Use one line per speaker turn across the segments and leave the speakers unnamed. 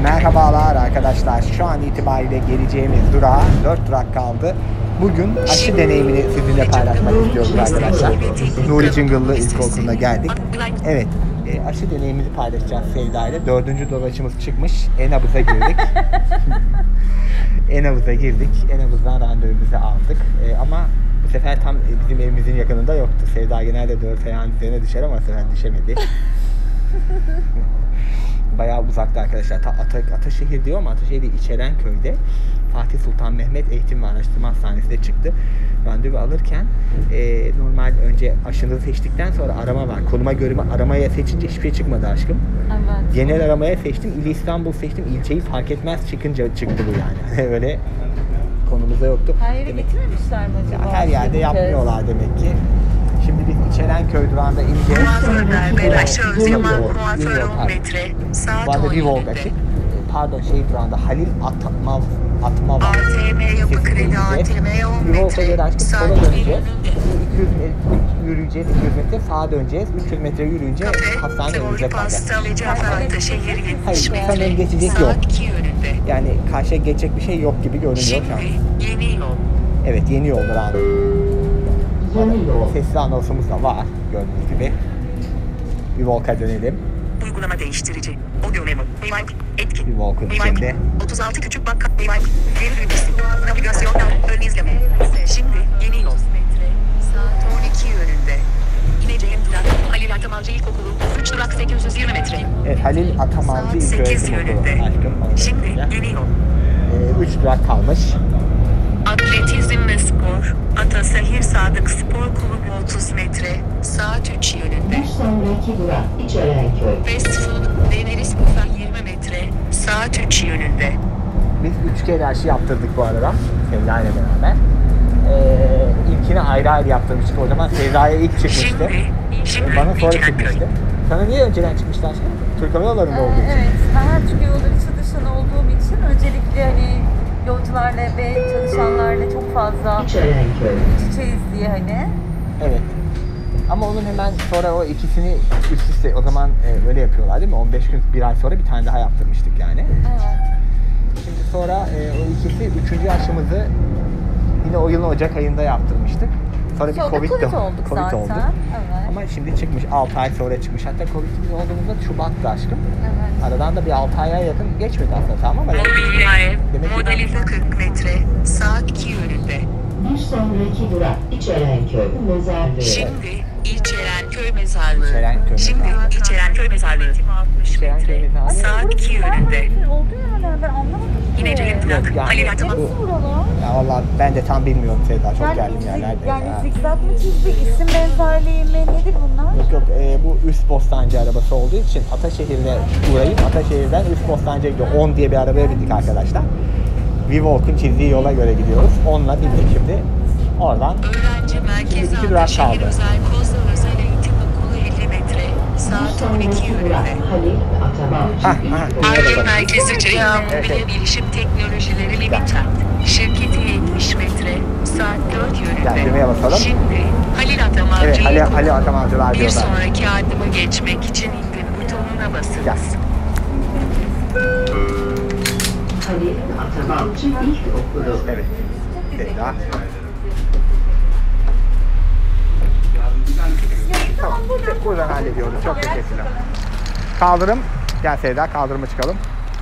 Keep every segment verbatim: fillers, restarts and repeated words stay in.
Merhabalar arkadaşlar. Şu an itibariyle geleceğimiz durağa dört durak kaldı. Bugün aşı deneyimini sizinle paylaşmak istiyoruz arkadaşlar. Nuri Cıngıllı İlkokulu'na geldik. Evet, e, aşı deneyimimizi paylaşacağız Sevda ile. Dördüncü dolaşımız çıkmış. En-nabıza girdik. En-nabıza girdik. En-nabızdan randevumuzu aldık. E, ama bu sefer tam bizim evimizin yakınında yoktu. Sevda genelde dört ayağın üzerine düşer ama bu sefer düşemedi. Bayağı uzakta arkadaşlar. Ata, Ataşehir diyor ama Ataşehir değil, İçerenköy'de Fatih Sultan Mehmet Eğitim ve Araştırma Hastanesi'ne çıktı. Randevu alırken e, normal önce aşınızı seçtikten sonra arama var. Konuma göre aramaya seçince hiçbir şey çıkmadı aşkım.
Evet.
Genel aramaya seçtim. İl İstanbul seçtim. İlçeyi fark etmez çıkınca çıktı bu yani. Öyle konumuzda yoktu.
Her yere
Demek,
getirmemişler mi acaba?
her yerde yapmıyorlar demek ki. Şimdi biz İçerenköy durağında ineceğiz.
Kuaförler Belaş Özyaman kuaför on metre. Saat
Bu arada
on
Vivolk
yönünde.
açık. Pardon şey durağında Halil Atmav Atmav
A T M Yapı Kredi A T M on
Vivolk'a göre
metre.
açtık.
Saat
Sola
on
döneceğiz.
yönünde.
iki yüz metre yürüyeceğiz. iki yüz metre sağa döneceğiz. üç yüz metre yürüyünce
Kafe,
hastane
Teori
önümüze kalacak.
Pasta ve Cafer Ataşehir yetmiş
Hayır, sanırım
metre.
geçecek yok.
Saat iki yönünde.
Yani karşıya geçecek bir şey yok gibi görünüyor şu an.
Şimdi yeni yol.
Evet, yeni yoldur abi. Sesli anonsumuz da var gördüğünüz gibi. Vivolk'a dönelim.
Uygulama değiştirici. Audio memo. Rewind. Etkin.
Vivolk'un
Rewind.
içinde.
otuz altı küçük bakkal. Rewind. Geri düğmesi. Navigasyon. Ön izleme. Şimdi yeni yol. Saat on iki yönünde. İneceğim durak. Halil Atamalcı İlkokulu. üç durak sekiz yüz yirmi metre.
Evet, Halil Atamalcı
Saat
İlköğretim
sekiz
Okulu.
yönünde.
Aşkım.
Şimdi yeni yol.
üç durak kalmış.
Atletizm ve spor. Atasehir Sadık Spor Kulübü otuz metre. Saat üç yönünde.
Bir sonraki durak İçerenköy.
Fast food. Deneriz Kufa yirmi metre. Saat üç yönünde.
Biz üç kere aşı yaptırdık bu arada. Sevda ile beraber. Ee, ilkini ayrı ayrı yaptırmıştık. O zaman Sevda'ya ilk çıkmıştı.
Şimdi, şimdi
Bana sonra
İçerenköy.
çıkmıştı. Sana niye önceden çıkmıştı aşkım? Türk Hava Yolları'nda olduğu için.
Evet, ben Türk Yolları içi dışında olduğum için öncelikle hani yolcularla ve çalışanlarla çok fazla
İçerenköy.
iç içeyiz diye hani.
Evet. Ama onun hemen sonra o ikisini üst üste o zaman e, öyle yapıyorlar değil mi? on beş gün, bir ay sonra bir tane daha yaptırmıştık yani.
Evet.
Şimdi sonra e, o ikisi, üçüncü aşımızı yine o yılın Ocak ayında yaptırmıştık. Sonra bir
Sonra
Covid,
Covid
de-
olduk
Covid
zaten.
oldu.
Evet.
Ama şimdi çıkmış, altı ay sonra çıkmış. Hatta Covid'imiz olduğumuzda Şubat'tı aşkım.
Evet.
Aradan da bir altı aya yakın geçmedi aslında, tamam ama
Mobilya ev.
Demek ki
Modeli kırk metre. Saat iki yönünde.
Bir sonraki durak İçerenköy. Mezarlığı.
Şimdi İçerenköy Mezarlığı.
İçerenköy
Şimdi
Mezarlığı.
İçerenköy Mezarlığı.
İçerenköy Mezarlığı.
Saat iki yönünde.
Oldu yani ben anlamadım ki.
İneceğim durak.
Yok yani
Halil Atamal.
bu-
Neresi buralar?
Ya vallahi ben de tam bilmiyorum Sevda, çok
Yani,
geldim
zig-
yerlerde.
yani
ya.
zigzag mı çizdik, isim benzerliği mi, nedir bunlar?
Yok yok, e, bu Üst Bostancı arabası olduğu için Ataşehir'de uğrayıp Ataşehir'den Üst Bostancı'ya gidiyor. on diye bir arabaya bindik arkadaşlar. Vivolk'un çizdiği yola göre gidiyoruz. Onunla bindik şimdi. Oradan
Öğrenci Merkezi
iki durak
Ataşehir
kaldı.
Özel Kozlu Özel Eğitim Okulu elli metre.
Bir
Saat on iki
sonraki durak
yönünde.
Halil Atamalcı
Hah, hah.
İlkokulu.
Arge Merkezi Ceyhan
Evet,
Mobilya
evet.
Bilişim Teknolojileri Limited. Şirketi yetmiş metre. Saat dört
Gel,
yönünde.
düğmeye basalım.
Şimdi Halil Atamalcı
Evet, Ali,
İlkokulu.
Ali Atamalcılar
Bir
diyorlar.
sonraki adıma geçmek için indir butonuna basınız.
Gel.
Halil Atamalcı İlkokulu.
Evet. Sevda. Tamam, buradan hallediyoruz. Çok teşekkürler. Kaldırım. Gel Sevda, kaldırıma çıkalım.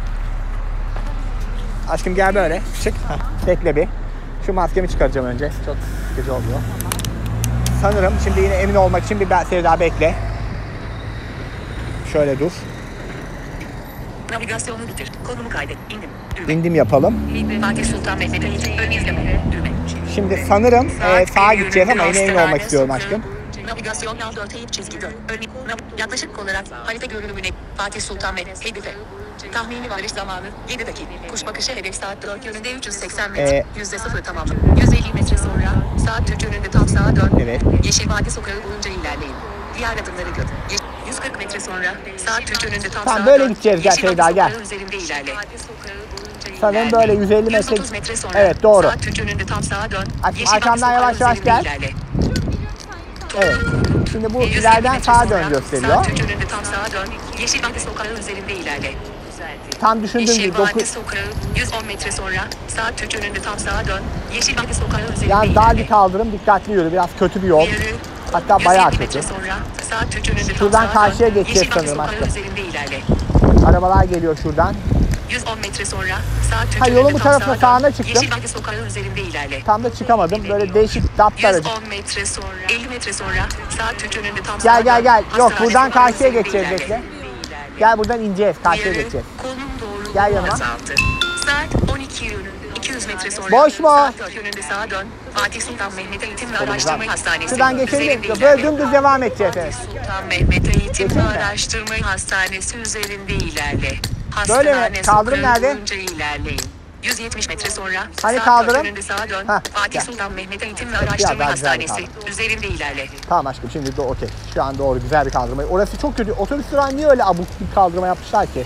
Aşkım gel böyle. Çık. Heh, bekle bir. Şu maskemi çıkaracağım önce. Çok sıkıcı oluyor. Sanırım şimdi yine emin olmak için bir ben Sevda bekle. Şöyle dur.
Navigasyonu bitir. Konumu kaydet. İndim. Düğme.
İndim yapalım.
Fatih Sultan Mehmet Eğitim. Ön izleme. Düğme.
Şimdi sanırım e,
Saat
sağa
bir
gideceğiz ama
yönünde
yine emin
hastane
olmak istiyorum
sokağı.
aşkım.
Navigasyon yal dört eğip çizgi dön. Ön, nav- yaklaşık olarak harita görünümüne Fatih Sultan ve hedefe. Tahmini varış zamanı yedi dakika. Kuş bakışı hedef saat dört yönünde üç yüz seksen metre.
Ee,
Yüzde sıfır tamamlı. yüz elli metre sonra saat üç yönünde tam sağa dön.
Evet.
Yeşil Vadi sokağı boyunca ilerleyin. Diğer adımları gör. Ye- yüz kırk metre sonra saat üç yönünde tam
Tamam,
sağa
böyle
dön.
gideceğiz. Gel
Yeşil
Sevda,
Vadi
gel.
sokağı üzerinde ilerle.
Sanırım böyle yüz elli metre-
yüz otuz metre sonra
Evet, doğru.
saat üç yönünde tam sağa dön.
Aç-
Yeşil Vadi
arkamdan
sokağı
yavaş yavaş
üzerinde
gel.
ilerle.
Evet. Şimdi bu
yüz elli
ileriden
metre
sağa
sonra
dön gösteriyor.
Saat üç yönünde tam sağa dön. Yeşil Vadi sokağı üzerinde ilerle. Güzeldi.
tam düşündüğüm gibi
Yeşil
dokuz.
Vadi Sokağı yüz on metre sonra sağ üç yönünde tam sağa dön. Yeşil Vadi Sokağı üzerinde
Yani dar
ilerle.
bir kaldırım, dikkatli yürü. Biraz kötü bir yol.
Uyarı,
Hatta bayağı
yüz elli
kötü.
metre sonra sağ üç yönünde tam
Şuradan
sağa
karşıya
dön.
geçeceğiz
Yeşil Vadi
sanırım
Sokağı
aşkım.
üzerinde ilerle.
Arabalar geliyor şuradan.
yüz on metre sonra sağ üç
Ha,
yönünde
yolun bu
tam
tarafına,
sağa
sağına
dön.
çıktım.
Yeşil Vadi Sokağı üzerinde ilerle.
Tam da çıkamadım. Böyle değişik daptar.
yüz on metre sonra elli metre sonra sağ üç yönünde tam
Gel
sağa
gel
dön.
gel. Yok,
Hastane
buradan
Sokağı
karşıya
üzerinde
geçeceğiz,
ilerle.
bekle. Gel buradan ineceğiz. Karşıya
Uyarı,
geçeceğiz.
konum doğruluğu
Gel yanıma.
azaltı. Saat on iki yönünde iki yüz metre sonra
Boş mu?
saat dört yönünde sağa dön. Fatih Sultan Mehmet Eğitim ve Araştırma Hastanesi.
Şuradan geçelim.
üzerinde
Böyle
ilerle.
dümdüz devam edeceğiz. Evet.
Sultan Mehmet Eğitim ve
Geçeyim mi?
Araştırma Hastanesi üzerinde ilerle.
Böyle mi?
Hastane
Kaldırım
sokağı
nerede?
boyunca ilerleyin. yüz yetmiş metre sonra
Hani
saat
kaldırım?
dört yönünde sağa dön.
Hah,
Fatih
gel.
Sultan Mehmet Eğitim ve
daha
Araştırma
güzel bir
Hastanesi
kaldırım.
üzerinde ilerle.
Tamam aşkım, şimdi de okey. Şu an doğru, güzel bir kaldırma. Orası çok kötü. Otobüs durağı niye öyle abuk bir kaldırma yapmışlar ki?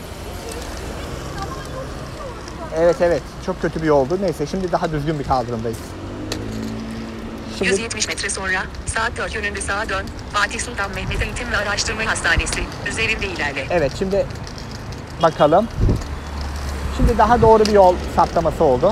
Evet evet, çok kötü bir yoldu. Neyse, şimdi daha düzgün bir kaldırımdayız.
yüz
Şimdi
yetmiş metre sonra saat dört yönünde sağa dön. Fatih Sultan Mehmet Eğitim ve Araştırma Hastanesi üzerinde ilerle.
evet, şimdi bakalım. Şimdi daha doğru bir yol saptaması oldu.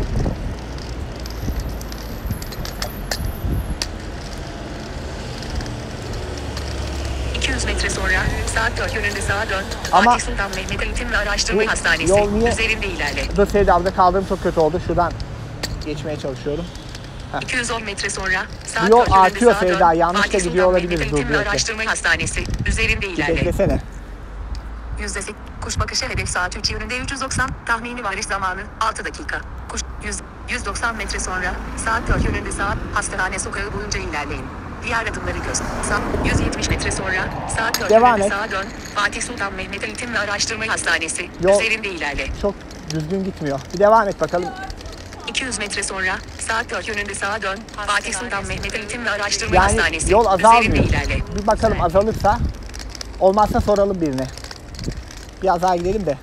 iki yüz metre sonra saat dört yönünde sağa dön.
Ama
Fatih Sultan Mehmet Eğitim ve Araştırma
bu
Hastanesi
yol niye-
üzerinde ilerle.
Bu Sevda'da kaldırım çok kötü oldu. Şuradan geçmeye çalışıyorum.
iki yüz on metre sonra saat
Bu yol
dört yönünde
artıyor
sağa dön.
Sevda, yanlış da
Fatih
gidiyor
Sultan
olabiliriz,
Mehmet
dur
Eğitim ve
bekle.
Araştırma Hastanesi üzerinde
Bir
ilerle.
beklesene.
Yüzdesi kuş bakışı hedef saat üç yönünde üç yüz doksan tahmini varış zamanı altı dakika. Kuş yüz, yüz doksan metre sonra saat dört yönünde saat hastane sokağı boyunca ilerleyin. Diğer adımları göz. Sağ yüz yetmiş metre sonra saat dört
Devam
yönünde
et.
sağa dön. Fatih Sultan Mehmet Eğitim ve Araştırma Hastanesi
Yol-
üzerinde ilerle.
Çok düzgün gitmiyor. Bir devam et bakalım.
iki yüz metre sonra saat dört yönünde sağa dön. Fatih Sultan Mehmet Eğitim ve Araştırma
Yani
Hastanesi
yol
üzerinde
azalmıyor.
ilerle.
Bir bakalım, azalırsa. Olmazsa soralım birine. Biraz daha gidelim de.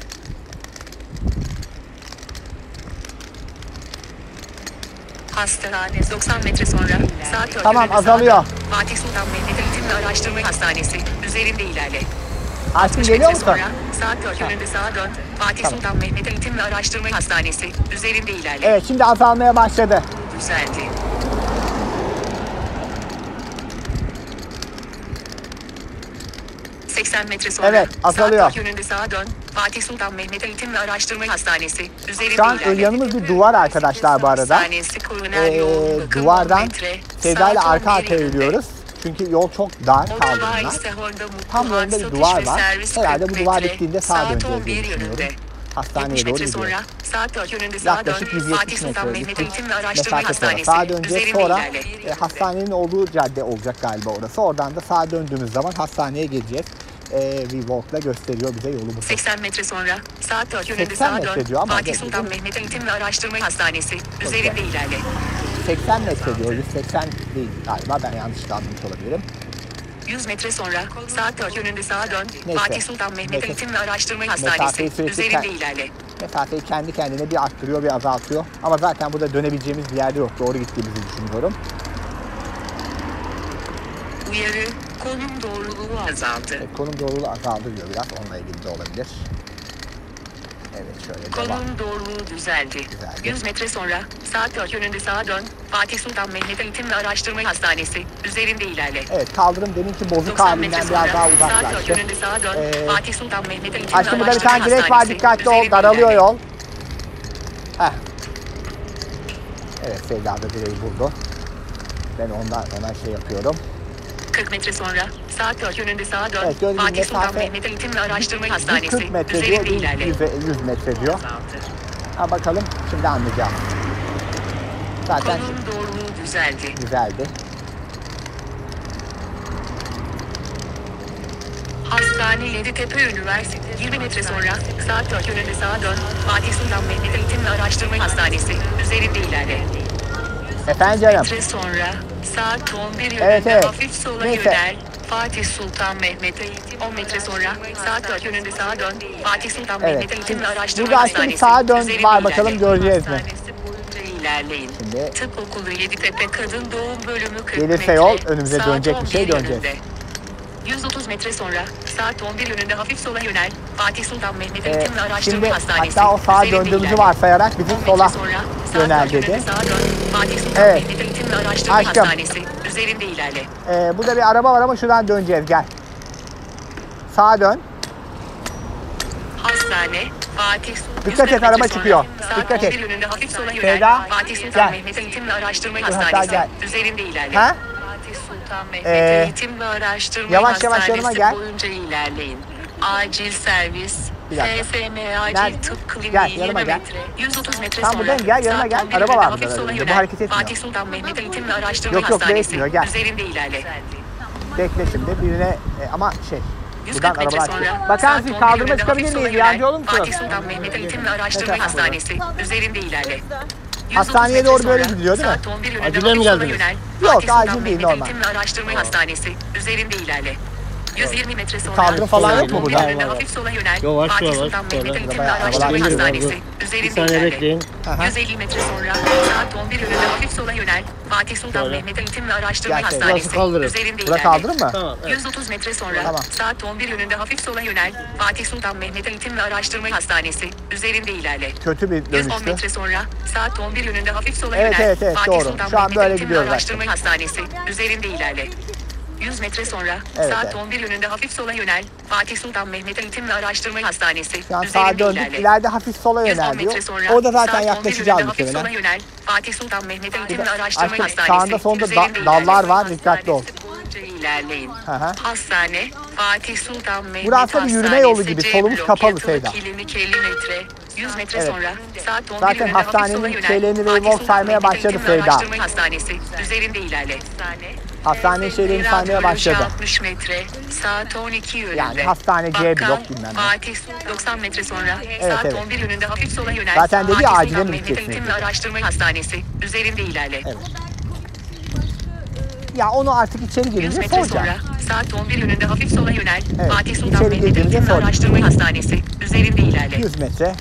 Hastane doksan metre sonra saat dört
Tamam,
yönünde sağa
azalıyor.
dön. Fatih Sultan Mehmet Eğitim ve Araştırma Hastanesi üzerinde ilerle.
Aşkım,
altmış
geliyor
metre
musun?
sonra saat dört yönünde sağa dön. Fatih
Tamam.
Sultan Mehmet Eğitim ve Araştırma Hastanesi üzerinde ilerle.
Evet, şimdi azalmaya başladı.
Düzeldi. seksen metre sonra
Evet, azalıyor.
saat dört yönünde sağa dön. Fatih Sultan Mehmet Eğitim ve Araştırma Hastanesi üzerinde
Şu an
ilerle.
yanımız bir duvar arkadaşlar bu arada.
Hastanesi koroner
Ee,
yoğun bakım
duvardan
on metre.
Sevda ile
Saat
arka
on bir
arkaya
yönünde.
yürüyoruz. Çünkü yol çok dar
Odalar
kaldırımlar.
ise Honda Mutlu
Tam
Han
önünde bir
satış
duvar
ve
var.
servis
Herhalde
kırk
bu duvar
metre.
bittiğinde sağa
Saat
döneceğiz
on
diye
bir
düşünüyorum.
yönünde.
Hastaneye
yetmiş
doğru
metre
gidiyoruz.
sonra saat dört yönünde sağa dön.
Yaklaşık yüz
Fatih
yetmiş
Sultan
metre
Mehmet
bir
Eğitim ve Araştırma
mesafe sonra
Hastanesi
sağa döneceğiz.
üzerinde
Sonra
ilerle.
e, hastanenin olduğu cadde olacak galiba orası. Oradan da sağa döndüğümüz zaman hastaneye geleceğiz. E, bir walk'la gösteriyor bize yolumuzu.
seksen metre sonra saat dört yönünde
seksen
sağa
metre
dön.
diyor ama
Fatih
gel-
Sultan Mehmet Eğitim ve Araştırma Hastanesi üzerinde ilerle.
seksen metre diyor. yüz seksen değil galiba. Ben yanlış anlamış olabilirim.
yüz metre sonra saat dört yönünde sağa dön.
Neyse.
Fatih Sultan Mehmet
Neyse.
Eğitim ve Araştırma
Mesafeyi
Hastanesi
sürekli
üzerinde
ke-
ilerle.
Mesafeyi kendi kendine bir arttırıyor, bir azaltıyor. Ama zaten burada dönebileceğimiz bir yerde yok. Doğru gittiğimizi düşünüyorum.
Uyarı, konum doğruluğu azaldı.
E, konum doğruluğu azaldı diyor biraz. Onunla ilgili de olabilir. Evet, şöyle devam.
Konum doğruluğu düzeldi.
Düzeldi.
yüz metre sonra saat dört yönünde sağa dön. Fatih Sultan Mehmet Eğitim ve Araştırma Hastanesi üzerinde ilerle.
Evet, kaldırım deminki bozuk
doksan metre
halinden
sonra
biraz daha
saat dört
uzaklaştı.
yönünde sağa dön.
Ee,
Fatih Sultan Mehmet Eğitim ve
Aşkım, burada bir
Araştırma
tane direk var,
Hastanesi
dikkatli ol.
üzerinde
Daralıyor
ilerle.
yol. Heh. Evet, Sevda da direği buldu. Ben ondan ona şey yapıyorum.
kırk metre sonra saat dört yönünde sağa dön.
Evet, gördüğünüz
Fatih Sultan
mesafe
Mehmet Eğitim ve Araştırma
yüz
Hastanesi
kırk metre diyor,
üzerinde
yüz,
ilerle.
yüz metre diyor. Ha, bakalım, şimdi anlayacağım. Zaten
Konum doğruluğu düzeldi.
güzeldi.
Hastane Yeditepe Üniversitesi yirmi metre sonra saat dört yönünde sağa dön. Fatih Sultan Mehmet Eğitim ve Araştırma Hastanesi üzerinde ilerle.
Efendim canım.
Metre sonra saat on bir yönünde
Evet, evet.
hafif sola
Neyse.
yönel. Fatih Sultan Mehmet Eğitim on metre sonra saat dört yönünde sağa dön. Fatih Sultan
Evet.
Mehmet Eğitim ve Araştırma
Burada aşkım
Hastanesi
sağa dön
üzerinde
var, bakalım
ilerle.
göreceğiz mi?
Hastanesi boyunca ilerleyin.
Şimdi
Tıp Okulu Yeditepe Kadın Doğum Bölümü kırk
gelirse
metre.
yol, önümüze
Saat
dönecek bir
on
şey
bir
döneceğiz.
yönünde. yüz otuz metre sonra saat on bir yönünde hafif sola yönel. Fatih Sultan Mehmet
Ee,
Eğitim ve Araştırma
şimdi
Hastanesi.
hatta o sağa
Üzerinde
döndüğümüzü
ilerle.
varsayarak bizim
on metre
sola
sonra
yönel
saat on
dedi.
yönünde sağa dön. Fatih Sultan
Evet.
Mehmet Eğitim ve Araştırma
Aşkım.
Hastanesi. Üzerinde ilerle.
Ee, burada bir araba var ama şuradan döneceğiz. Gel. Sağa dön.
Hastane. Fatih Sultan.
Dikkat et,
yüz metre
araba
sonra
çıkıyor.
Saat
Dikkat
on
et.
bir yönünde hafif sola yönel.
Feyda,
Fatih Sultan
gel.
Mehmet Eğitim ve Araştırma
Dur, hatta
Hastanesi.
gel.
Üzerinde ilerle.
Ha?
Fatih Sultan Mehmet
Ee,
Eğitim ve Araştırma
yavaş yavaş
Hastanesi
yanıma gel.
boyunca ilerleyin. Acil servis.
Bir dakika.
F S M acil
Nerede?
tıp kliniği
Gel,
yirmi
yanıma gel.
metre. yüz otuz metre
Tamam,
sonra.
buradayım, gel, yanıma
saat
gel.
on bir
Araba
yönünde
var
hafif
burada,
sola
bu
yönel.
hareket etmiyor.
Fatih Sultan Mehmet Eğitim ve Araştırma
Yok, yok,
Hastanesi.
etmiyor, gel.
Üzerinde ilerle.
Bekle şimdi birine e, ama şey.
yüz
Buradan
kırk metre
arabalar
sonra.
çıkıyor. Bakar
saat
mısın,
on bir
kaldırıma
yönünde
çıkabilir
hafif sola
miyiz?
yönel.
Yardımcı olur musunuz?
Fatih Sultan Mehmet Eğitim ve Araştırma
Mesela.
Hastanesi. Üzerinde ilerle.
Hastaneye
yüz otuz
doğru böyle
metre
gidiyor, değil mi?
Saat on bir yönünde
Acile mi
hafif sola
geldiniz?
yönel.
Yok,
Fatih Sultan
acil değil,
Mehmet
normal.
Eğitim ve Araştırma Hastanesi. Üzerinde ilerle. yüz yirmi metre sonra.
Kaldırım falan yok mu
saat on bir
burada?
yönünde hafif sola yönel.
Yok, var,
Fatih
şurada var,
Sultan
şurada.
Mehmet Eğitim ve
Bayağı
Araştırma
arabalar
geliyor,
Hastanesi.
dur. Bir
Üzerinde
saniye
ilerle.
bekleyin.
Aha.
yüz elli metre sonra saat on bir yönünde hafif sola yönel. Fatih Sultan
Şöyle.
Mehmet Eğitim ve Araştırma
Gel,
Hastanesi.
burası kaldırım.
Üzerinde
Bura
ilerle.
kaldırım mı?
Tamam. Evet.
yüz otuz metre sonra
Tamam.
saat on bir yönünde hafif sola yönel. Fatih Sultan Mehmet Eğitim ve Araştırma Hastanesi. Üzerinde ilerle.
Kötü bir
yüz on
dönüştü.
metre sonra saat on bir yönünde hafif sola
Evet,
yönel.
evet, evet,
Fatih
doğru.
Sultan
Şu an
Mehmet
böyle
Eğitim ve
gidiyoruz
Araştırma Hastanesi. Üzerinde ilerle. yüz metre sonra
Evet,
saat
evet.
on bir yönünde hafif sola yönel. Fatih Sultan Mehmet Eğitim ve Araştırma Hastanesi.
Şu an sağa
Üzerinde
döndük.
ilerle.
İleride hafif sola
yüz on
yönel diyor.
metre sonra
Orada zaten
saat on bir
yaklaşacağız
yönünde hafif sola
muhtemelen.
yönel. Fatih Sultan Mehmet Eğitim
Bir
ve
de
Araştırma
aşkım,
Hastanesi.
sağında solunda da-
Üzerinde
dallar
ilerle.
var, dikkatli ol.
Hastanesi boyunca ilerleyin.
Hı hı.
Hastane Fatih Sultan Mehmet
Burası bir yürüme
Hastanesi,
yolu gibi,
C
solumuz
blok,
kapalı
yatılı
Seyda.
klinik elli metre. yüz metre
Evet.
sonra saat on bir
Zaten
yönünde hafif
hastanenin
sola yönel.
şeylerini ve
Fatih
Volk
Sultan
saymaya
Mehmet
başladı
Eğitim ve
Seyda.
Araştırma Hastanesi. Üzerinde ilerle.
Hastane şeylerini saymaya başladı.
altmış metre. Saat on iki yönünde.
Yani hastane C
Bakkal,
blok bilmem ne.
Fatih doksan metre sonra.
Evet,
saat
evet.
on bir yönünde hafif sola yönel.
Zaten dedi ya,
Fatih
acile
Sultan
mi
Mehmet
gideceksiniz
Eğitim ve
dedi.
Araştırma Hastanesi. Üzerinde ilerle.
Evet. Ya onu artık içeri
yüz
girince
metre
soracağım.
sonra saat on bir yönünde hafif sola yönel.
Evet,
Fatih Sultan
içeri
Mehmet
girdiğimizde
Eğitim ve
soracağım.
Araştırma Hastanesi. Üzerinde ilerle.
yüz metre.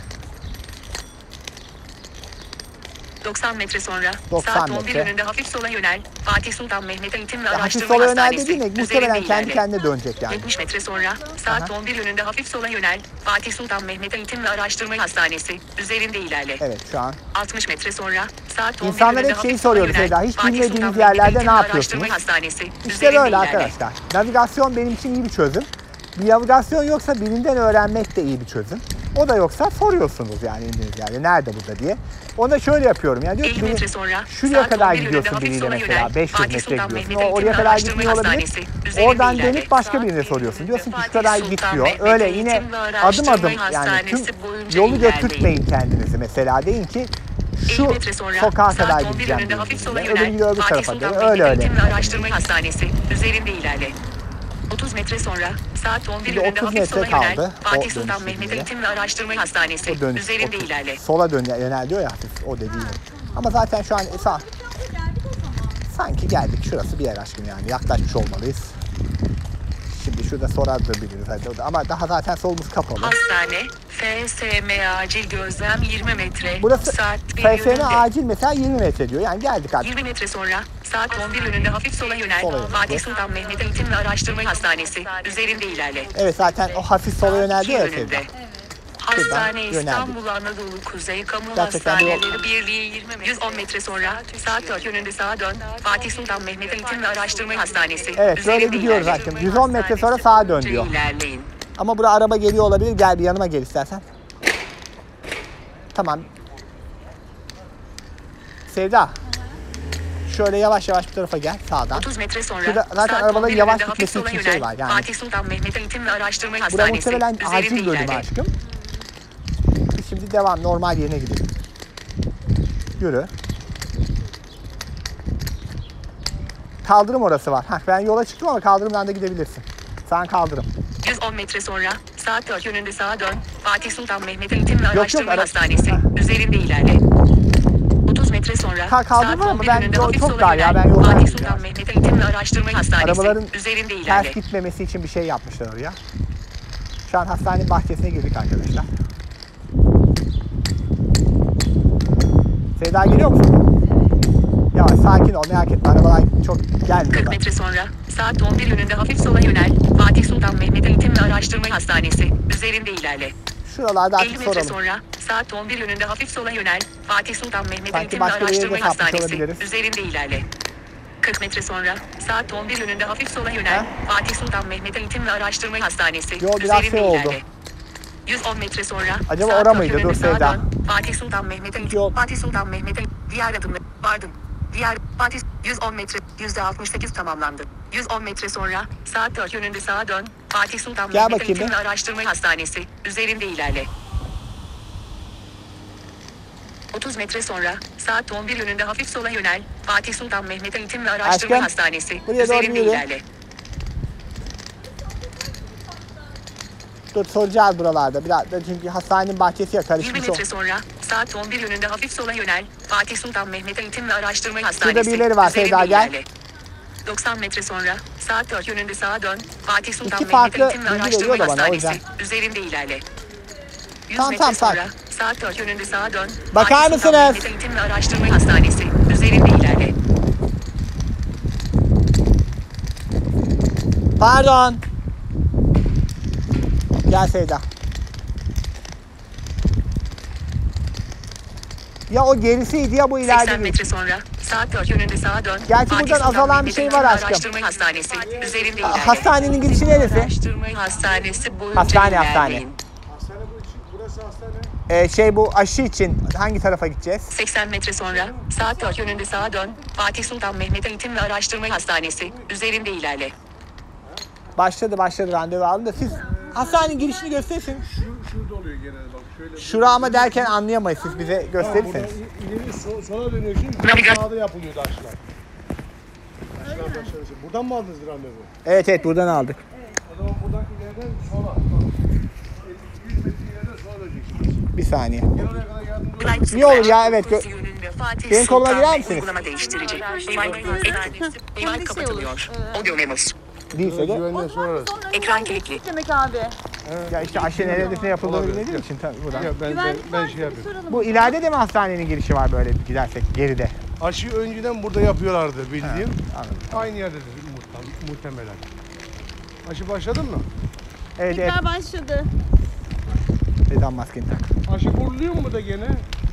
doksan metre sonra
doksan
saat on bir
metre.
yönünde hafif sola yönel. Fatih Sultan Mehmet Eğitim ve
Ya hafif
Araştırma
sola yönel
Hastanesi.
dediğin ne? Muhtemelen
Üzerinde
kendi
ilerle.
kendine dönecek yani.
yetmiş metre sonra saat
Aha.
on bir yönünde hafif sola yönel. Fatih Sultan Mehmet Eğitim ve Araştırma Hastanesi. Üzerinde ilerle.
Evet, şu an.
altmış metre sonra saat on bir
İnsanlar
yönünde
hep şeyi
hafif sola
soruyordu
yönel.
Seyda, hiç
Fatih
bilmediğiniz
Sultan
yerlerde
Mehmet
ne
Eğitim ve
yapıyorsunuz?
Araştırma Hastanesi.
İşte
Üzerinde
böyle
ilerle.
arkadaşlar. Navigasyon benim için iyi bir çözüm. Bir navigasyon yoksa birinden öğrenmek de iyi bir çözüm. O da yoksa soruyorsunuz yani indiğiniz yerde. Nerede burada diye. Onu da şöyle yapıyorum. Yani diyor ki
elli
biri,
metre sonra
şuraya
saat
kadar
on bir yönünde
gidiyorsun
hafif
biriyle
sola
mesela.
yönel.
beş yüz
Fatih
metre
Sultan
gidiyorsun.
Mehmet
O
Eğitim
oraya
ve
kadar
Araştırma
gitmiyor olabilir.
Hastanesi. Üzerinde
Oradan
ilerle.
dönüp başka birine soruyorsun. Diyorsun ki şu
Fatih
kadar
Sultan
git diyor.
Mehmet
Öyle
Eğitim
yine
ve
adım
Araştırma
adım yani tüm
Hastanesi boyunca
yolu
ilerleyin.
götürtmeyin kendinizi mesela. Deyin ki şu
elli metre sonra
sokağa
saat
kadar
on bir
gideceğim.
yönünde hafif sola
diyorsun. Öbürü
yönel.
gidiyor öbür
Fatih
tarafa
Sultan
diyor.
Mehmet
Öyle öyle.
Eğitim ve Araştırma Hastanesi. Üzerinde ilerle. otuz metre sonra saat on bir
Şimdi
yönünde
otuz
hafif sola
metre
yönel.
kaldı. O
Fatih Sultan
dönüşü
Mehmet
yönüne.
Eğitim ve Araştırma Hastanesi.
O dönüş,
Üzerinde
otuz.
ilerle.
Sola dön, yönel diyor ya hafif o dediğim. Ama zaten şu an e, sağ. Sanki geldik. Şurası bir yer aşkım yani. Yaklaşmış olmalıyız. Şimdi şurada sorabiliriz hadi. O da- Ama daha zaten solumuz kapalı.
Hastane, F S M acil gözlem yirmi metre.
Burası
saat bir
F S N
yönünde.
acil mesela yirmi metre diyor. Yani geldik artık.
yirmi metre sonra saat on bir yönünde hafif sola yönel.
Sola yönel.
Fatih Sultan Mehmet Eğitim ve Araştırma Hastanesi. Üzerinde ilerle.
Evet zaten o hafif sola yönel diyor ya
İki yönünde.
Sevda.
Hastane
yöneldik.
İstanbul Anadolu Kuzey Kamu
Gerçekten bu-
Hastaneleri Birliği yirmi metre. yüz on metre sonra saat dört yönünde sağa dön. Fatih Sultan Mehmet Eğitim ve Araştırma Hastanesi.
Evet böyle
Üzerinde
gidiyoruz
ilerle.
zaten. yüz on metre sonra sağa dön diyor.
İlerleyin.
Ama buraya araba geliyor olabilir. Gel bir yanıma gel istersen. Tamam. Sevda. Şöyle yavaş yavaş bir tarafa gel sağdan.
otuz metre sonra
Şurada zaten
saat
arabaların
on bir
yavaş
yönünde hafif
gitmesi
sola
için şey
yönel.
var yani.
Fatih Sultan Mehmet Eğitim ve Araştırma
Bura
Hastanesi.
muhtemelen
Üzerinde
acil bölümü
ilerle.
aşkım. Biz şimdi devam normal yerine gidelim. Yürü. Kaldırım orası var. Hah, ben yola çıktım ama kaldırımdan da gidebilirsin. Sen kaldırım.
yüz on metre sonra saat dört yönünde sağa dön. Fatih Sultan Mehmet Eğitim ve
yok,
Araştırma
ara-
Hastanesi.
Ha.
Üzerinde ilerle. otuz metre sonra
Ka- kaldırma
saat
ama
on bir
ben
yönünde
yol
hafif
çok
sola
dar ya,
yönel.
ben yoldan
Fatih
gideceğim.
Sultan Mehmet Eğitim ve Araştırma Hastanesi.
Arabaların
Üzerinde ilerle.
Ters gitmemesi için bir şey yapmışlar oraya. Şu an hastanenin bahçesine girdik arkadaşlar. Sevda geliyor musun? Yavaş sakin ol merak etme arabalar çok gelmiyor.
kırk
bak.
metre sonra saat on bir yönünde hafif sola yönel. Fatih Sultan Mehmet Eğitim ve Araştırma Hastanesi üzerinde ilerle.
Şuralarda
elli
artık
metre
soralım.
sonra saat on bir yönünde hafif sola yönel. Fatih Sultan Mehmet
Sanki
Eğitim ve
başka bir yere de
Araştırma
sapmış
Hastanesi
olabiliriz.
üzerinde ilerle. kırk metre sonra saat on bir yönünde hafif sola yönel.
Ha?
Fatih Sultan Mehmet Eğitim ve Araştırma Hastanesi
Yol biraz
üzerinde
şey oldu.
ilerle. yüz on metre sonra
Acaba
saat
ora
dört
mıydı?
yönünde
Dur
sağa
Sevda.
dön. Fatih Sultan Mehmet Eğitim.
Yol.
Fatih Sultan Mehmet Eğitim. Diğer adımla vardın. Diğer Fatih yüz on metre yüzde altmış sekiz tamamlandı. yüz on metre sonra saat dört yönünde sağa dön. Fatih Sultan
Gel
Mehmet
bakayım
Eğitim
bir.
ve Araştırma Hastanesi üzerinde ilerle. otuz metre sonra saat on bir yönünde hafif sola yönel. Fatih Sultan Mehmet Eğitim ve Araştırma
Aşkım,
Hastanesi
buraya doğru
üzerinde
yürü.
ilerle.
Dur soracağız buralarda. Biraz da çünkü hastanenin bahçesi ya
yirmi
karışmış o.
metre sonra saat on bir yönünde hafif sola yönel. Fatih Sultan Mehmet Eğitim ve Araştırma Hastanesi
birileri var,
üzerinde
Sevda, gel.
ilerle. doksan metre sonra saat dört yönünde sağa dön. Fatih Sultan
İki
Mehmet
farklı
Eğitim ve
bilgi
Araştırma
veriyor da bana, o
Hastanesi
yüzden.
üzerinde ilerle. yüz
Tamam,
metre
tamam,
sonra
sakin.
saat dört yönünde sağa dön.
Bakar
Fatih Sultan
mısınız?
Mehmet Eğitim ve Araştırma Hastanesi üzerinde ilerle.
Pardon. Gel Sevda. Ya o gerisiydi ya bu
seksen
ileride.
metre sonra saat dört yönünde sağa dön.
Gerçi
Fatih
buradan
Sultan
azalan bir
Mehmet
şey
Eğitim
var
ve
aşkım.
Araştırma Hastanesi üzerinde
Aa,
ilerle.
hastanenin girişi neresi?
Araştırma Hastanesi boyunca
Hastane, hastane.
ilerleyin.
Hastane bu için, burası hastane.
Ee, şey bu aşı için hangi tarafa gideceğiz?
seksen metre sonra saat dört yönünde sağa dön. Fatih Sultan Mehmet Eğitim ve Araştırma Hastanesi üzerinde ilerle.
Başladı başladı randevu aldım da siz hastanenin girişini gösterin.
Şu, şurada oluyor genelde bak şöyle.
Şura ama derken anlayamayız siz bize
Ha, buradan
gösterirseniz.
i- ileri so, sola dönüyorsun.
Navigasyon.
Sağda yapılıyordu aşılar. Aşılar başlamıştı. Buradan mı aldınız randevu?
Evet evet buradan aldık.
O zaman buradan ileriden sola. yüz metre ileriden sola döneceksiniz.
Bir saniye.
Gel oraya kadar yardımcı olun.
İyi olur ya, evet. Gö-
Yönünde Fatih
Benim koluma
Sultan
girer
Bey
misiniz?
Uygulama değiştirecek.
Evet.
Eyvah,
Evet.
eyvah
Şey
kapatılıyor.
olur.
Audio memos.
Değilse de
Güvenden sonra.
Ekran kilitli.
Demek abi.
ya işte aşı neredesine yapıldığını
Olabilir.
bilmediğim için tabii buradan.
Ya ben, ben,
Güvenlik
ben
var
şey
mı?
yapıyorum.
Soralım.
Bu ileride de mi hastanenin girişi var böyle gidersek geride?
Aşı önceden burada yapıyorlardı bildiğim.
Anladım.
Aynı yerdedir muhtem- muhtemelen. Aşı başladın mı?
Evet evet.
Tekrar başladı.
Sedan maskeni tak.
Aşı vuruluyor mu da gene?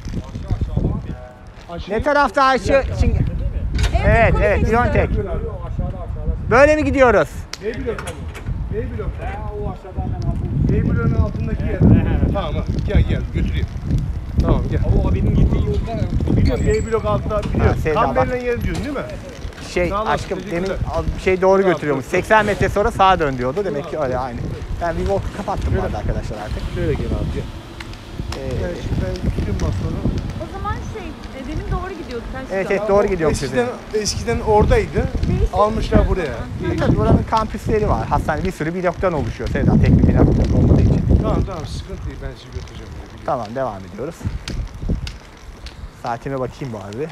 Aşı
Ne tarafta aşı? Şimdi... Evet
Konu
evet
seçti.
Biontech. Böyle mi gidiyoruz?
B blok tamam. B blok. O aşağıdan B bloğun altındaki yer. Tamam ha, gel gel götüreyim. Tamam gel. O abinin gittiği yolda. Biliyorum B blok altta biliyorum.
Ha, Sevda
Tam
bak.
verilen yeri diyorsun değil mi?
Şey
Sağ ol,
aşkım
teşekkürler.
demin bir şey doğru
Tamam,
götürüyormuş.
dur.
seksen metre sonra sağa dön diyordu. Demek ki öyle aynı. Ben Vivox'u kapattım bu arada arkadaşlar artık.
Şöyle gel abi gel.
Ee,
Evet, şimdi ben tutayım bastonu.
O zaman şey, e, demin doğru gidiyorduk. Karşıda.
evet evet doğru gidiyorum size.
Eskiden, eskiden oradaydı. Almışlar buraya. İyi.
Tabii buranın kampüsleri var. Hastane bir sürü bloktan oluşuyor. Sevda tek bir bina blok olmadığı için.
Tamam tamam sıkıntı değil ben sizi götüreceğim. buraya, biliyorum.
Tamam devam ediyoruz. Saatime bakayım bu arada.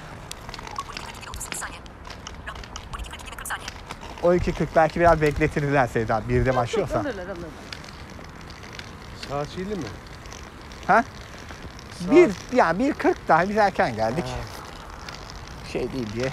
on iki kırk belki biraz bekletirler Sevda. birde başlıyorsa.
Alırlar alırlar.
Saat şeyli mi?
Ha? Bir, yani bir kırk daha biz erken geldik. Şey değil diye.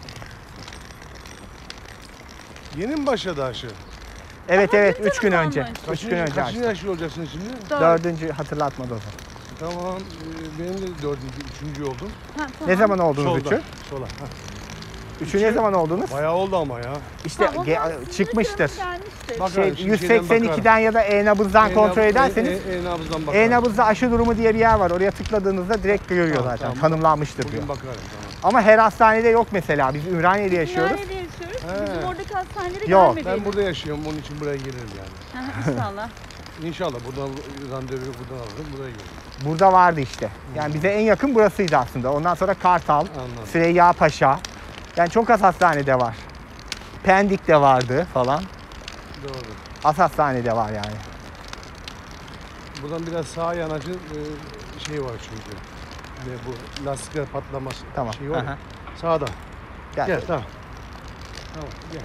Yeni mi başladı aşı?
Evet
Ama
evet
dün
üç gün önce.
tanımlanmış.
üç
Kaçıncı,
gün önce
kaçıncı
açtım.
aşı olacaksın şimdi?
Dört.
Dördüncü hatırlatmadı o zaman.
Tamam e, benim de dördüncü, üçüncü oldum.
Ha, tamam.
Ne zaman oldunuz
Solda.
üçü?
Sola. Ha.
Üçü ne zaman oldunuz?
Bayağı oldu ama ya.
İşte
Tamam, o
ge-
zaman sizin
çıkmıştır.
gelmiştir.
Bak-
Şey
Bakarım, şimdi
yüz
şeyden
seksen ikiden ya da e-nabızdan kontrol ederseniz
E, e, nabızdan bakarım.
e-nabızda aşı durumu diye bir yer var. Oraya tıkladığınızda direkt görüyor
Tamam,
zaten.
tamam.
Tanımlanmıştır diyor.
Bugün bakarım tamam.
Ama her hastanede yok mesela. Biz Ümraniye'de yaşıyoruz.
Ümraniye'de yaşıyoruz.
He.
Bizim oradaki hastanelere
Yok,
gelmedi.
Ben burada yaşıyorum onun için buraya gelirim yani.
Hı, İnşallah.
İnşallah buradan randevuyu buradan alırım buraya gelirim.
Burada vardı işte. Yani bize en yakın burasıydı aslında. Ondan sonra Kartal,
Anladım.
Süreyya Paşa. Yani çok az hastanede var. Pendik'te vardı falan.
Doğru.
Az hastanede var yani.
Buradan biraz sağ yanacı e, şey var çünkü. Ne bu lastikler patlaması
Tamam.
şeyi var. ya.
aha.
Sağda.
Gel.
Gel tamam. Tamam gel.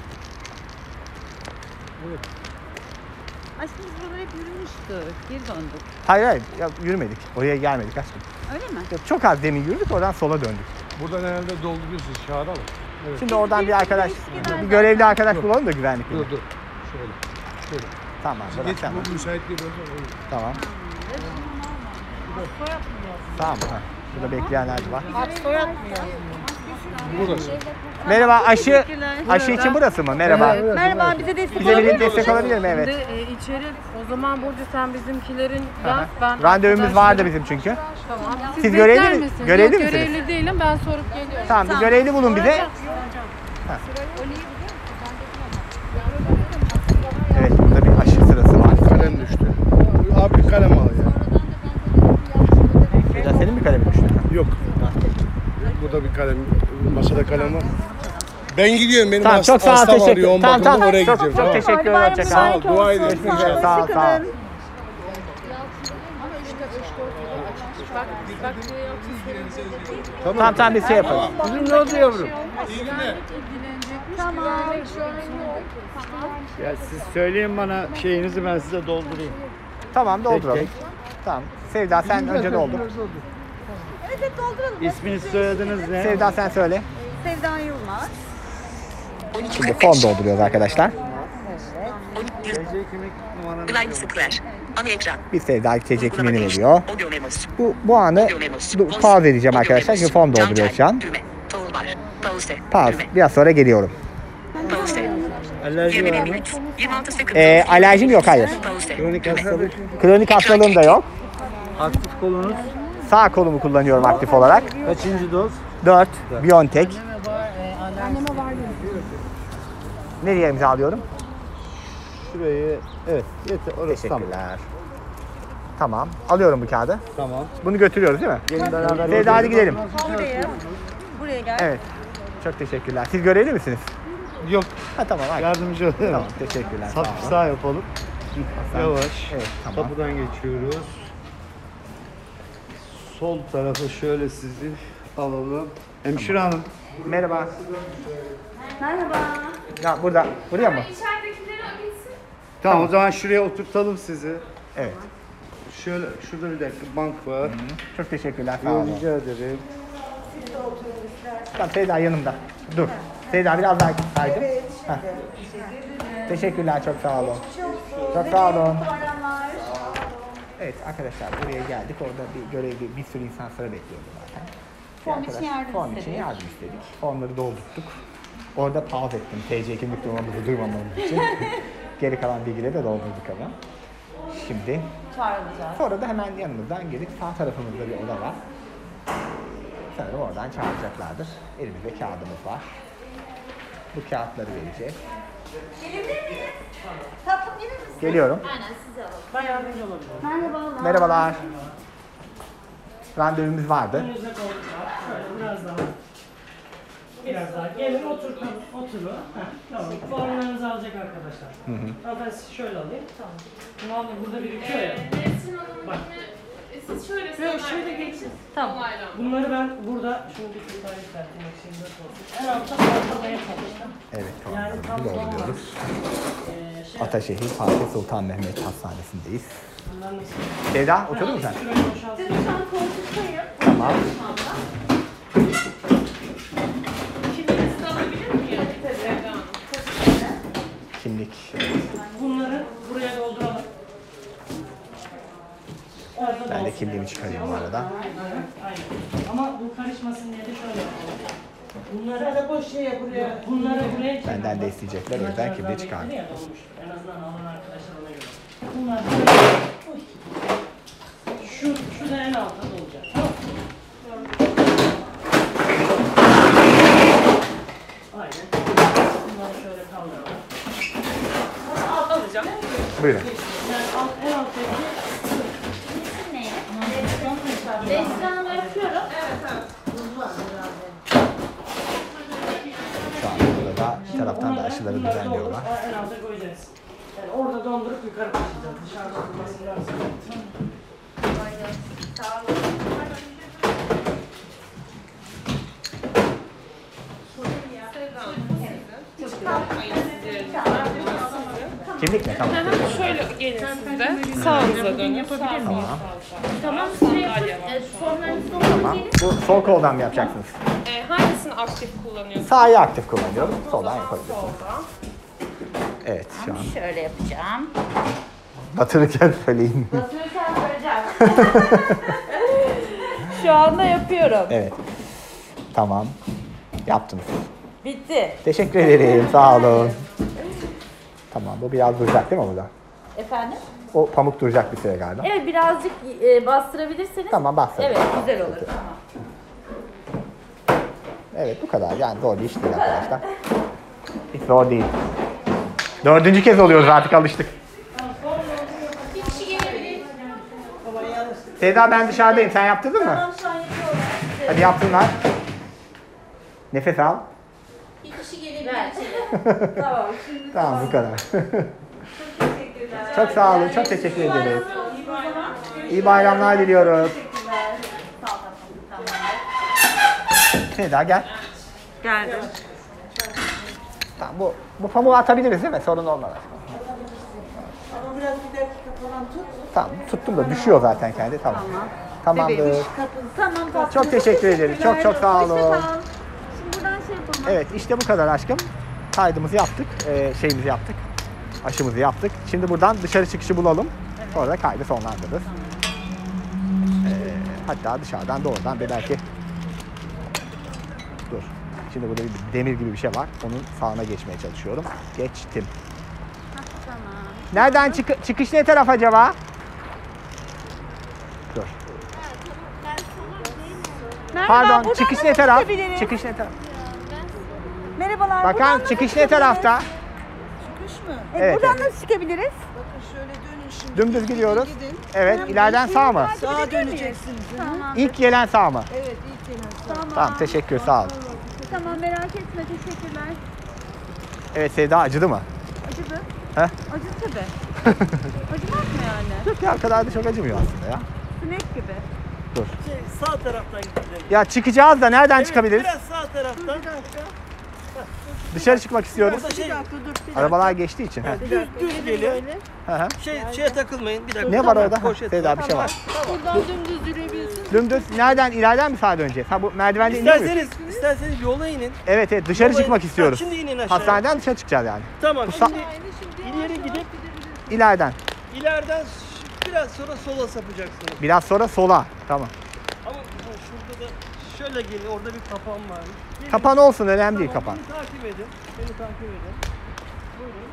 Evet.
Aslında biz buraları hep yürümüştük. Geri döndük.
Hayır hayır ya, yürümedik. Oraya gelmedik aşkım.
Öyle mi?
Yok, çok az demin yürüdük oradan sola döndük.
Buradan herhalde dolduruyorsunuz Şahada mı?
Şimdi oradan bir arkadaş, bir görevli arkadaş bulalım da güvenlik.
Dur dur. Şöyle. Şöyle.
Tamam,
Geç
bırak tamam.
bu müsait değil. Olur.
Tamam. Tamam. Ha. Burada bekleyenler var.
Burası.
Merhaba, aşı aşı için burası mı? Merhaba.
Merhaba, bize destek
Bize bir destek olabilir mi? Evet.
Şimdi e, içeri o zaman Burcu sen bizimkilerin
Aha.
yaz ben
Randevumuz
arkadaşlarım-
vardı bizim çünkü.
Tamam.
Siz
bekler
görevli mi-
misiniz?
görevli
Yok,
misiniz?
Görevli değilim, ben sorup geliyorum.
Tamam, bir görevli bulun bize. Ha. Evet, burada bir aşı sırası var.
Kalem düştü. Abi kalem al ya.
Eda, senin mi kalemin düştü?
Yok. Burada bir kalem, masada kalem var. Ben gidiyorum. Benim
Tamam,
hasta,
çok sağ ol,
hastam
teşekkür
arıyor. Yoğun
Tamam,
bakımda
tamam.
oraya
Çok,
gideceğim.
çok
tamam.
teşekkür ederim. Hoşça
Sağ
kal.
ol, dua edin.
Görüşmek üzere. Sağ ol, sağ ol. Tamam, tamam biz şey yapalım.
Bizim ne oldu yavrum?
Ya siz söyleyin bana şeyinizi ben size doldurayım.
Tamam, dolduralım.
Tek
Tamam. Sevda sen önce doldur.
Evet, evet dolduralım.
İsminiz soyadınız ne?
Sevda sen söyle.
Sevda Yılmaz.
Şimdi fon dolduruyoruz arkadaşlar.
T C kimlik numaranız
Kılavuz sıklar. Ana ekran.
Bir Sevda T C kimliğini veriyor.
Audio memos.
Bu, bu anı
Audio memos.
bu, pause edeceğim arkadaşlar. Çünkü fon dolduruyor şu an.
Düğme. Toolbar. Pause.
Pause.
Düğme.
Biraz sonra geliyorum.
Pause.
Alerji
yirmi
var
bir
mı?
minut. yirmi altı sekund.
Ee, alerjim yok, hayır.
Pause.
Kronik hastalık.
Kronik hastalığım da yok.
Aktif kolunuz.
Sağ kolumu kullanıyorum aktif olarak.
Kaçıncı doz?
dört. Biontech. Nereye imzalıyorum?
Şurayı. Evet. Yeter. Orası tamam.
Teşekkürler. Tamam. Alıyorum bu kağıdı.
Tamam.
Bunu götürüyoruz değil mi?
Gelin beraber.
Sevda hadi gidelim.
Buraya. Buraya gel.
Evet. Çok teşekkürler. Siz görevli misiniz?
Yok.
Ha tamam. Hadi.
Yardımcı olayım.
Tamam. Teşekkürler. Sağ
Hafif
olun.
sağ yapalım. Yavaş.
Evet, tamam.
Kapıdan geçiyoruz. Sol tarafı şöyle sizi alalım. Hemşire hanım.
Merhaba.
Merhaba.
Ya burada. Buraya mı?
Tamam, o zaman şuraya oturtalım sizi.
Evet.
Şöyle şurada bir dakika bank var.
Çok teşekkürler. Sağ
Yok,
olun.
rica ederim.
Tamam, Sevda yanımda. Dur. Sevda biraz daha kaydır. Heh. Teşekkürler, çok sağ olun. Çok sağ olun. Evet arkadaşlar, buraya geldik. Orada bir görevli bir sürü insan sıra bekliyordu zaten.
Form
Bir
için
arkadaş-
yardım
Form için
istedik.
yardım istedik. Formları doldurduk. Orada pause ettim. T C kimlik numaramızı duymamamız için. Geri kalan bilgileri de doldurduk ama. Şimdi
Çağrılacağız.
sonra da hemen yanımızdan gelip sağ tarafımızda bir oda var. Sanırım oradan çağıracaklardır. Elimizde kağıdımız var. Bu kağıtları vereceğiz.
Gelebilir miyim? Tatlım gelir misin?
Geliyorum.
Aynen size alalım. Ben yardımcı olabilirim. Merhabalar.
Merhabalar. Randevumuz vardı.
Önünüze koyduk var. Şöyle biraz daha. Biraz daha. Gelin oturun. Oturun. Heh, tamam. Formlarınızı alacak arkadaşlar. Hı hı. Zaten siz şöyle alayım. Tamam. Bunu alın. Burada birikiyor ya. Bak.
Siz şöyle
Şöyle, şöyle geçin.
Tamam.
Bunları ben burada şunu bir tutar yükselteyim. Bak şimdi nasıl olsun. En altta ortalamaya çalıştım.
Evet,
Yani tam
formlarımızı
olmaz.
dolduruyoruz.
Ee, şey,
Ataşehir Fatih Sultan Mehmet Hastanesi'ndeyiz.
bunlar nasıl?
Sevda, oturur musun sen?
Şurayı boşaltın.
Şu an koltuktayım.
Tamam.
Kimliğinizi de alabilir miyim? Sevda Hanım.
Kimlik.
Bunları buraya dolduralım. Orada
Ben de
dolsun.
kimliğimi çıkarayım bu arada.
Aynen. Ama bu karışmasın diye de şöyle yapalım. Bunları da boş şeye buraya. Bunları buraya çekelim.
Benden de isteyecekler, o yüzden kimliği çıkardım.
Ya, dolmuş. En azından alan arkadaşlar ona göre. Bunlar Oy. Şu, şu da en altta dolacak. Tamam. Aynen. Bunları şöyle kaldıralım. Alt alacağım.
Buyurun.
Yani alt, en alttaki
Resmen yapıyorum.
Şu an burada da bir taraftan da aşıları düzenliyorlar.
En alta koyacağız. Yani orada dondurup yukarı taşıyacağız. Dışarıda durmasın lazım.
Kimlik mi? Tamam.
Şöyle gelin siz de. Sağınıza dönün.
Tamam.
Tamam. Şuraya yapın. Formlarınızı doldurun.
Tamam. Bu sol koldan mı yapacaksınız?
Ee, hangisini aktif kullanıyorsun?
Sağı aktif kullanıyorum. Soldan yapabilirsin.
Solda.
Evet şu an.
Şöyle yapacağım.
Batırırken söyleyin.
Batırırken söyleyeceğim. Şu anda yapıyorum.
Evet. Tamam. Yaptınız.
Bitti.
Teşekkür ederim. Sağ olun. Tamam bu biraz duracak değil mi burada?
Efendim?
O pamuk duracak bir süre galiba.
Evet birazcık e, bastırabilirseniz.
Tamam bastıralım.
Evet güzel olur. Tamam.
Evet bu kadar. Yani zor bir iş değil arkadaşlar. Hiç zor değil. Dördüncü kez oluyoruz artık alıştık. Sevda ben dışarıdayım. Sen yaptırdın mı?
Tamam şu an yapıyorum.
Hadi yapsınlar. Nefes al.
Bir kişi gelebilir Tamam şimdi
Tamam bu kadar.
teşekkürler.
Çok sağ olun. Çok teşekkür ederiz. İyi bayramlar diliyoruz. Sevda gel.
Geldim.
Tamam bu bu pamuğu atabiliriz değil mi? Sorun olmaz.
Ama biraz bir dakika falan tut.
Tamam tuttum da düşüyor zaten kendi. Tamam. Tamamdır.
Tamam tatlım.
Çok teşekkür ederim. Çok çok sağ olun.
Hoşça kal. Şimdi buradan şey yapalım.
Evet işte bu kadar aşkım. Kaydımızı yaptık. Ee, şeyimizi yaptık. Aşımızı yaptık. Şimdi buradan dışarı çıkışı bulalım. Sonra da kaydı sonlandırırız. Ee, hatta dışarıdan doğrudan bir belki... Dur. Şimdi burada bir demir gibi bir şey var. Onun sağına geçmeye çalışıyorum. Geçtim.
Tamam.
Nereden çık çıkış ne taraf acaba? Dur. Pardon, çıkış ne taraf? Çıkış ne taraf?
Merhabalar.
Bakan çıkış ne tarafta?
Çıkış mı?
Evet.
Buradan
evet.
nasıl çıkabiliriz?
Bakın şöyle dönün şimdi.
Dümdüz gidiyoruz.
Gidin.
Evet, ileriden sağ mı?
Sağa döneceksiniz.
Tamam.
İlk gelen sağ mı?
Evet ilk gelen sağ.
Tamam, teşekkür, sağ ol.
Tamam merak etme teşekkürler.
Evet, Sevda acıdı mı?
Acıdı.
He?
Acıdı tabii. Acımaz mı yani?
Yok ya, o kadar da çok acımıyor aslında ya.
Sinek gibi.
Dur.
Şey, sağ taraftan gidelim.
Ya çıkacağız da nereden çıkabiliriz?
Biraz sağ taraftan.
Dışarı çıkmak istiyoruz.
Burada şey,
Bir dakika dur. Bir dakika.
Arabalar geçtiği için. He.
düz, düz gelin.
Hı hı.
Şey, şeye takılmayın. Bir dakika.
Ne var orada?
Poşet
Sevda
var.
bir şey var.
Buradan dümdüz yürüyebilirsiniz.
Dümdüz nereden ileriden mi sağa döneceğiz? Ha bu merdivende iniyor muyuz?
İsterseniz, isterseniz yola inin.
Evet evet dışarı
Yola
çıkmak
inin.
istiyoruz.
Ha, şimdi inin aşağıya.
Hastaneden dışarı çıkacağız yani.
Tamam,
Bu sa-
şimdi ileri gidip
İleriden.
ileriden ş- biraz sonra sola sapacaksınız.
Biraz sonra sola. Tamam.
Ama şurada da şöyle gelin, orada bir kapan var. Gelin.
Kapan olsun önemli değil kapan.
Beni takip edin. Beni takip edin. Buyurun.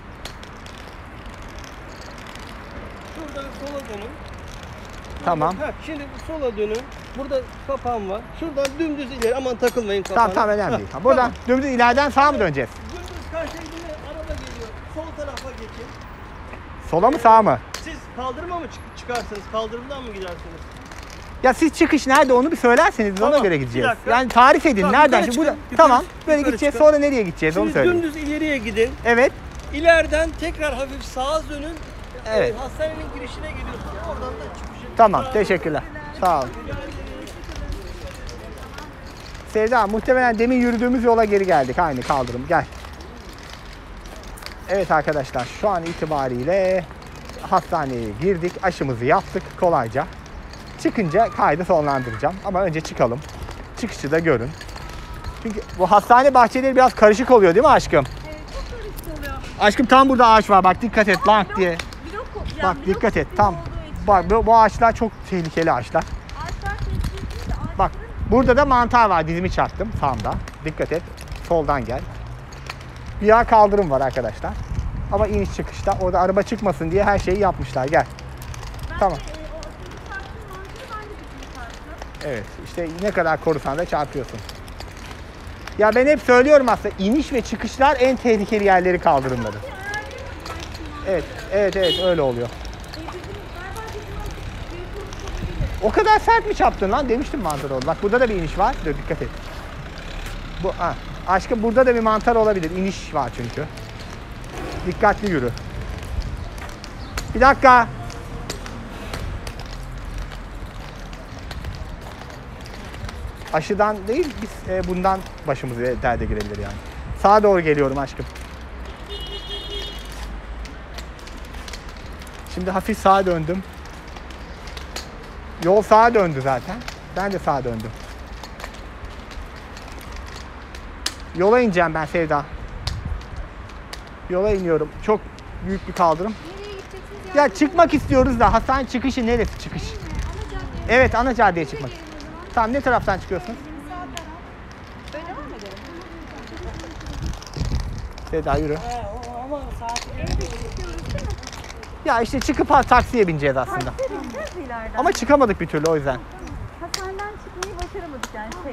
Şurada bir sola dönün.
Tamam.
Ha, şimdi bu sola dönün. Burada kapan var. Şuradan dümdüz ileri. Aman takılmayın kapana.
Tamam tamam önemli
Ha,
değil. Buradan
tamam.
dümdüz ileriden sağa mı döneceğiz?
Dümdüz karşıya gidin. Araba geliyor. Sol tarafa geçin.
Sola mı sağa mı?
Siz kaldırıma mı çık- çıkarsınız? Kaldırımdan mı gidersiniz?
Ya siz çıkış nerede onu bir söylerseniz biz ona
Tamam,
göre
bir
gideceğiz.
dakika.
Yani tarif edin
Tamam,
nereden?
yukarı
Şimdi burada,
çıkın, yukarı-
tamam böyle
yukarı
gideceğiz
çıkın.
sonra nereye gideceğiz onu
Şimdi
söyleyin.
dümdüz ileriye gidin.
Evet.
İleriden tekrar hafif sağa dönün.
Evet.
Ee, hastanenin girişine geliyorsunuz. Oradan da çıkışa.
Tamam teşekkürler. Sağ ol. Sevda muhtemelen demin yürüdüğümüz yola geri geldik. Aynı kaldırım gel. Evet arkadaşlar şu an itibariyle hastaneye girdik. Aşımızı yaptık kolayca. Çıkınca kaydı sonlandıracağım. Ama önce çıkalım. Çıkışı da görün. Çünkü bu hastane bahçeleri biraz karışık oluyor değil mi aşkım?
Evet çok karışık oluyor.
Aşkım tam burada ağaç var. Bak dikkat et lank diye.
Blok, yani
Bak
blok
dikkat et
sistemi
tam.
olduğu için
Bak bu, bu ağaçlar çok tehlikeli ağaçlar.
ağaçlar tehlikeli de ağaçların
Bak burada da mantar var. Dizimi çarptım sağımda. Dikkat et. Soldan gel. Bir yağ kaldırım var arkadaşlar. Ama iniş çıkışta orada araba çıkmasın diye her şeyi yapmışlar. Gel.
ben
Tamam.
de, e, o dizimi çarptığım mantığı ben de dizimi çarptım.
Evet işte ne kadar korusan da çarpıyorsun. Ya ben hep söylüyorum aslında iniş ve çıkışlar en tehlikeli yerleri kaldırımları. Evet, evet, evet öyle oluyor. O kadar sert mi çarptın lan? Demiştim mantar oldu. Bak burada da bir iniş var. Dur dikkat et. Bu, ha. Aşkım burada da bir mantar olabilir. İniş var çünkü. Dikkatli yürü. Bir dakika. Aşıdan değil, biz e, bundan başımız derde girebilir yani. Sağa doğru geliyorum aşkım. Şimdi hafif sağa döndüm. Yol sağa döndü zaten. Ben de sağa döndüm. Yola ineceğim ben Sevda. Yola iniyorum. Çok büyük bir kaldırım. Ya çıkmak istiyoruz da hastane çıkışı neresi çıkış? Evet, ana caddeye çıkmak. Tamam, ne taraftan çıkıyorsunuz? Sevda yürü. Ya işte çıkıp ha, taksiye bineceğiz aslında. Ama çıkamadık bir türlü o yüzden.
Hastaneden çıkmayı başaramadık yani şey.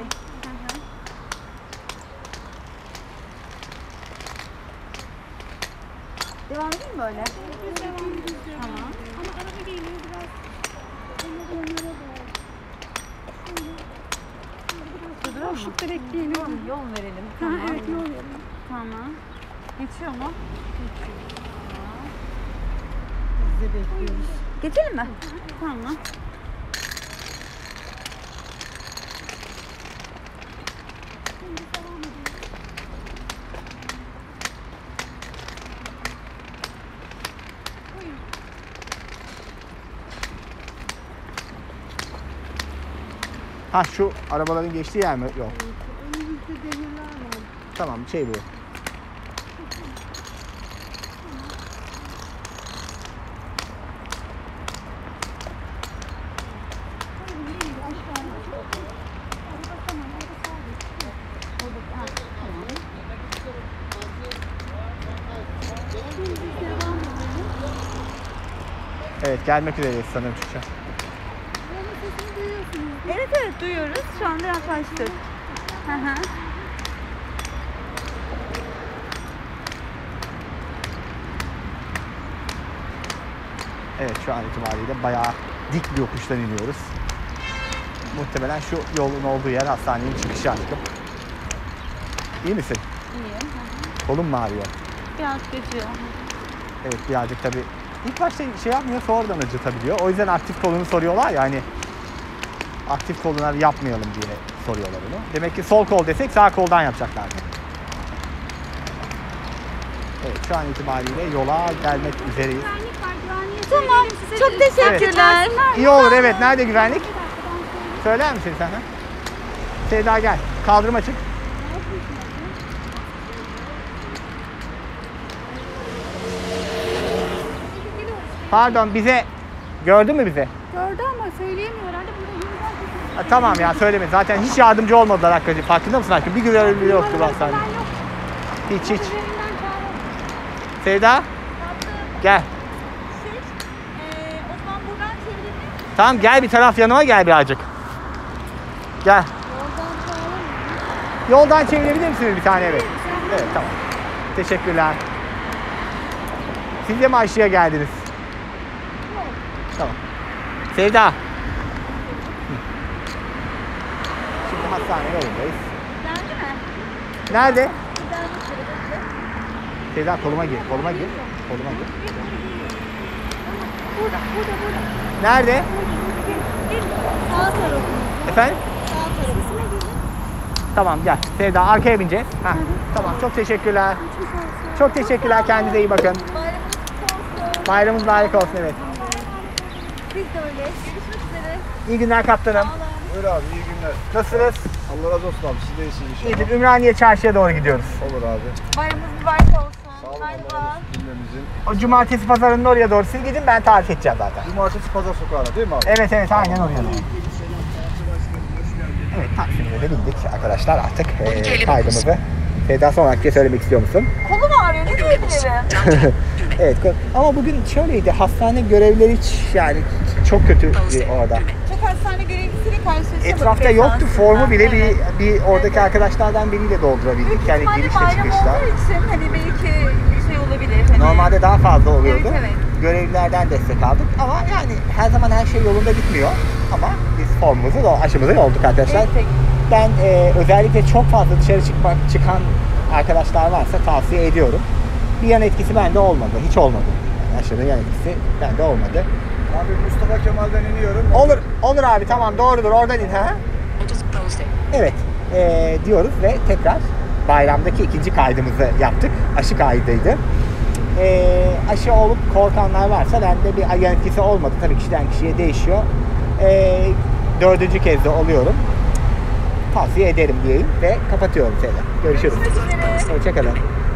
Devam edeyim mi böyle? Tamam.
Ama araba geliyor biraz. Onlara doğru. Boşlukta bekleyelim.
Tamam, yol verelim.
Ha,
Tamam.
evet yol verelim.
Tamam. Geçiyor mu?
Biz de bekliyoruz.
Geçelim mi? Tamam.
Ha, şu arabaların geçtiği yer mi? Yok.
Önümüzde demirler var.
Tamam, şey bu. Evet, gelmek üzereyiz sanırım çıkacağız.
Evet evet duyuyoruz. Şu anda yaklaştık. Hı hı.
Evet, şu an itibariyle bayağı dik bir yokuştan iniyoruz. Muhtemelen şu yolun olduğu yer hastanenin çıkışı aşkım. İyi misin?
İyi.
Kolun mu ağrıyor?
Biraz geçiyor.
Evet, birazcık tabii. İlk başta şey yapmıyor, sonradan acıtabiliyor. O yüzden aktif kolunu soruyorlar ya, hani aktif koluna yapmayalım diye soruyorlar bunu. Demek ki sol kol desek sağ koldan yapacaklardı. Evet, şu an itibariyle yola gelmek üzereyiz.
Güvenlik var. Güvenliğe
Tamam.
söyleyelim size.
Çok teşekkürler.
İyi olur, evet. Nerede güvenlik? Söyler misin sen? Ha? Sevda gel. Kaldırıma çık. Pardon, bize gördün mü bize?
Gördü ama söyleyemiyor herhalde. Burada yürüyen
Ha, tamam ya, söyleme. Zaten hiç yardımcı olmadılar hakikaten. Farkında mısın hakikaten? Bir güvenli yoktu bu hastanede. Hiç hiç. Sevda? Gel.
Ee, o zaman buradan çevirelim.
Tamam, gel bir taraf yanıma gel birazcık. Gel. Yoldan çevirebilir misiniz bir tane, evet? Evet, tamam. Teşekkürler. Siz de mi aşıya geldiniz? Tamam. Sevda. Hı. Şimdi hastane yolundayız.
Geldi mi?
Nerede?
Güzel bir çevirelim.
Sevda, koluma gir, koluma gir. Koluma gir.
Burada, burada, burada.
Nerede?
Sağ tarafımızda.
Efendim?
Sağ tarafımızda.
Tamam, gel. Sevda, arkaya bineceğiz. Heh. Tamam, çok teşekkürler. Çok teşekkürler, kendinize iyi bakın.
Bayramınız kutlu olsun.
Bayramınız mübarek olsun, evet.
Biz de öyle. Görüşmek üzere.
İyi günler kaptanım.
Buyur abi, iyi günler.
Nasılsınız?
Allah razı olsun abi, siz de iyisiniz inşallah.
İyidir. Ümraniye Çarşı'ya doğru gidiyoruz.
Olur abi.
Bayramınız mübarek olsun.
Sağ olun, Allah razı olsun cümlemizin.
O cumartesi pazarının oraya doğru siz gidin, ben tarif edeceğim zaten.
Cumartesi pazar sokağına değil mi abi?
Evet evet, aynen oraya doğru. Evet, Taksim'e de bindik arkadaşlar artık. Ee, kaydımızı. Sevda, son olarak bir şey söylemek istiyor musun?
Kolum ağrıyor. Ne diyebilirim?
Evet, ama bugün şöyleydi, hastane görevlileri hiç yani çok kötü orada.
Çok hastane görevlisiyle karşılaşamadık.
Etrafta yoktu, formu bile bir bir oradaki arkadaşlardan biriyle doldurabildik. Yani girişte çıkışta.
olduğu için hani belki şey olabilir. Hani...
Normalde daha fazla oluyordu.
Evet, evet.
Görevlilerden destek aldık ama yani her zaman her şey yolunda gitmiyor. Ama biz formumuzu, da aşımızı olduk arkadaşlar.
Evet.
Ben e, özellikle çok fazla dışarı çıkmak çıkan arkadaşlar varsa tavsiye ediyorum. Bir yan etkisi bende olmadı, hiç olmadı. Yani aşının yan etkisi bende olmadı.
Abi Mustafa Kemal'den iniyorum.
Olur, olur abi, tamam, doğrudur, oradan in ha.
otuz Pause.
Evet, e, diyoruz ve tekrar bayramdaki ikinci kaydımızı yaptık. Aşı kaydıydı. E, aşı olup korkanlar varsa bende bir yan etkisi olmadı. Tabii kişiden kişiye değişiyor. E, dördüncü kez de oluyorum. tavsiye ederim diyeyim ve kapatıyorum seni. Görüşürüz.
Görüşmek üzere.
Hoşçakalın.